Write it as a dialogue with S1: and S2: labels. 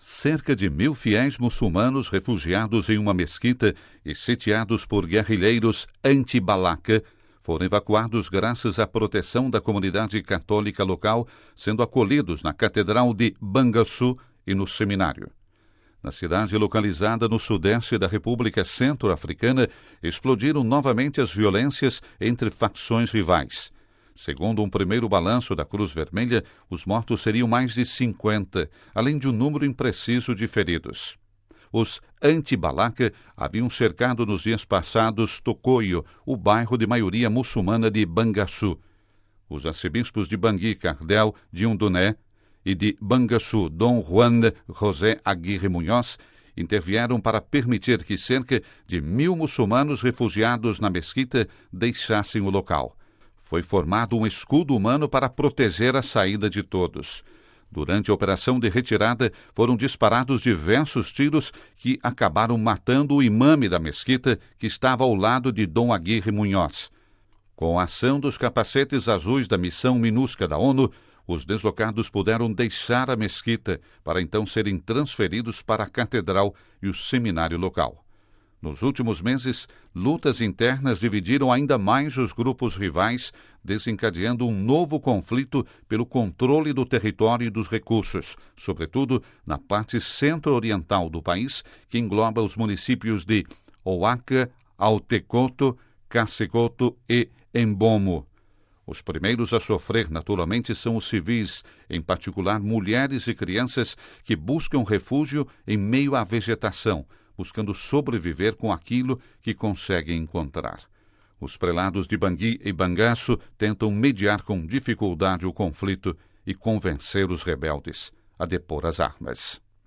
S1: Cerca de 1.000 fiéis muçulmanos refugiados em uma mesquita e sitiados por guerrilheiros anti-Balaka foram evacuados graças à proteção da comunidade católica local, sendo acolhidos na Catedral de Bangassou e no seminário. Na cidade localizada no sudeste da República Centro-Africana, explodiram novamente as violências entre facções rivais. Segundo um primeiro balanço da Cruz Vermelha, os mortos seriam mais de 50, além de um número impreciso de feridos. Os anti-Balaka haviam cercado nos dias passados Tokoyo, o bairro de maioria muçulmana de Bangassou. Os arcebispos de Bangui, Cardel, Diunduné, e de Bangassou, Dom Juan José Aguirre Munhoz, intervieram para permitir que cerca de 1.000 muçulmanos refugiados na mesquita deixassem o local. Foi formado um escudo humano para proteger a saída de todos. Durante a operação de retirada, foram disparados diversos tiros que acabaram matando o imame da mesquita, que estava ao lado de Dom Aguirre Munhoz. Com a ação dos capacetes azuis da missão MINUSCA da ONU, os deslocados puderam deixar a mesquita para então serem transferidos para a catedral e o seminário local. Nos últimos meses, lutas internas dividiram ainda mais os grupos rivais, desencadeando um novo conflito pelo controle do território e dos recursos, sobretudo na parte centro-oriental do país, que engloba os municípios de Ouaka, Aotekoto, Kassekoto e Embomo. Os primeiros a sofrer, naturalmente, são os civis, em particular mulheres e crianças que buscam refúgio em meio à vegetação, buscando sobreviver com aquilo que conseguem encontrar. Os prelados de Bangui e Bangassou tentam mediar com dificuldade o conflito e convencer os rebeldes a depor as armas.